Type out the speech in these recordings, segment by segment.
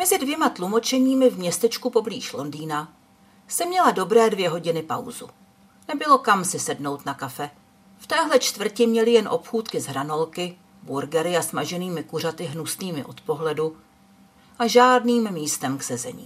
Mezi dvěma tlumočeními v městečku poblíž Londýna jsem měla dobré 2 hodiny pauzu. Nebylo kam si sednout na kafe. V téhle čtvrti měli jen obchůdky z hranolky, burgery a smaženými kuřaty hnusnými od pohledu a žádným místem k sezení.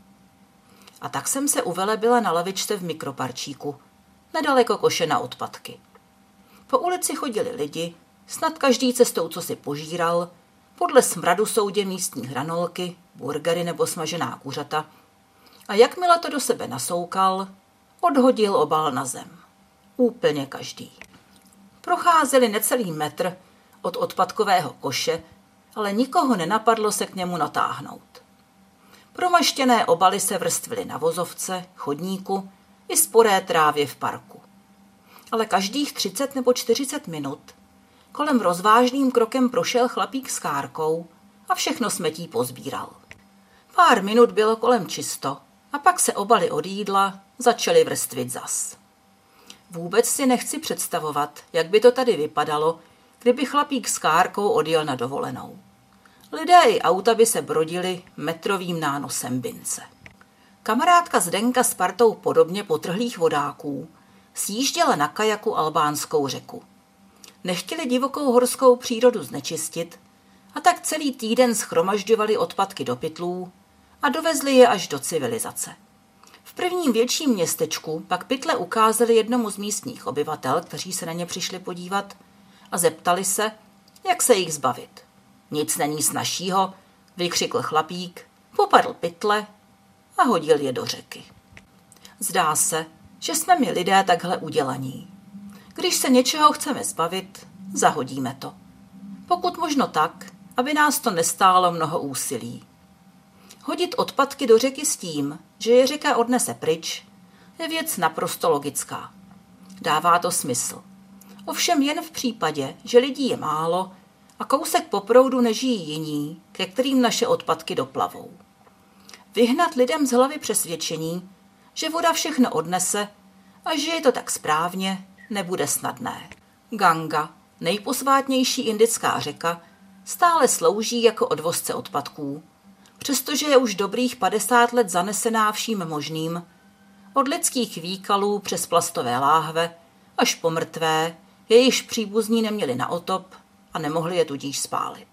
A tak jsem se uvelebila na lavičce v mikroparčíku, nedaleko koše na odpadky. Po ulici chodili lidi, snad každý cestou, co si požíral, podle smradu soudě místní hranolky, burgery nebo smažená kuřata, a jakmile to do sebe nasoukal, odhodil obal na zem. Úplně každý. Procházeli necelý metr od odpadkového koše, ale nikoho nenapadlo se k němu natáhnout. Promaštěné obaly se vrstvily na vozovce, chodníku i sporé trávě v parku. Ale každých 30 nebo 40 minut kolem rozvážným krokem prošel chlapík s kárkou a všechno smetí pozbíral. Pár minut bylo kolem čisto a pak se obaly od jídla začaly vrstvit zas. Vůbec si nechci představovat, jak by to tady vypadalo, kdyby chlapík s kárkou odjel na dovolenou. Lidé i auta by se brodili metrovým nánosem bince. Kamarádka Zdenka s partou podobně potrhlých vodáků sjížděla na kajaku albánskou řeku. Nechtěli divokou horskou přírodu znečistit a tak celý týden shromažďovali odpadky do pytlů a dovezli je až do civilizace. V prvním větším městečku pak pytle ukázali jednomu z místních obyvatel, kteří se na ně přišli podívat, a zeptali se, jak se jich zbavit. Nic není snazšího, vykřikl chlapík, popadl pytle a hodil je do řeky. Zdá se, že jsme my lidé takhle udělaní. Když se něčeho chceme zbavit, zahodíme to. Pokud možno tak, aby nás to nestálo mnoho úsilí. Hodit odpadky do řeky s tím, že je řeka odnese pryč, je věc naprosto logická. Dává to smysl. Ovšem jen v případě, že lidí je málo a kousek po proudu nežijí jiní, ke kterým naše odpadky doplavou. Vyhnat lidem z hlavy přesvědčení, že voda všechno odnese a že je to tak správně, nebude snadné. Ganga, nejposvátnější indická řeka, stále slouží jako odvozce odpadků, přestože je už dobrých 50 let zanesená vším možným, od lidských výkalů přes plastové láhve až po mrtvé, jejichž příbuzní neměli na otop a nemohli je tudíž spálit.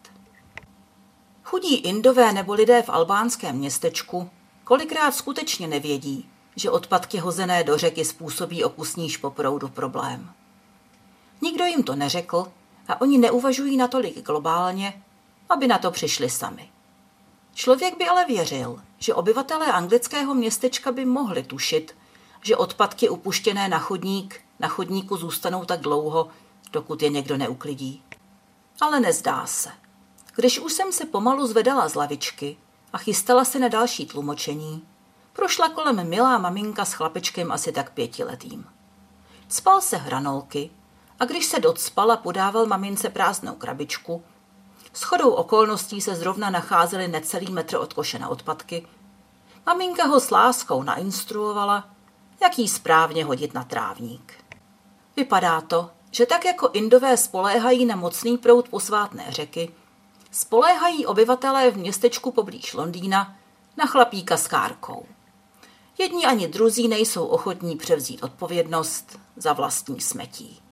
Chudí Indové nebo lidé v albánském městečku kolikrát skutečně nevědí, že odpadky hozené do řeky způsobí okusníž po proudu problém. Nikdo jim to neřekl a oni neuvažují natolik globálně, aby na to přišli sami. Člověk by ale věřil, že obyvatelé anglického městečka by mohli tušit, že odpadky upuštěné na chodníku zůstanou tak dlouho, dokud je někdo neuklidí. Ale nezdá se. Když už jsem se pomalu zvedala z lavičky a chystala se na další tlumočení, prošla kolem milá maminka s chlapečkem asi tak 5letým. Spal se hranolky a když se docpal a podával mamince prázdnou krabičku, shodou okolností se zrovna nacházely necelý metr od koše na odpadky, maminka ho s láskou nainstruovala, jak jí správně hodit na trávník. Vypadá to, že tak jako Indové spoléhají na mocný proud posvátné řeky, spoléhají obyvatelé v městečku poblíž Londýna na chlapíka s kárkou. Jedni ani druzí nejsou ochotní převzít odpovědnost za vlastní smetí.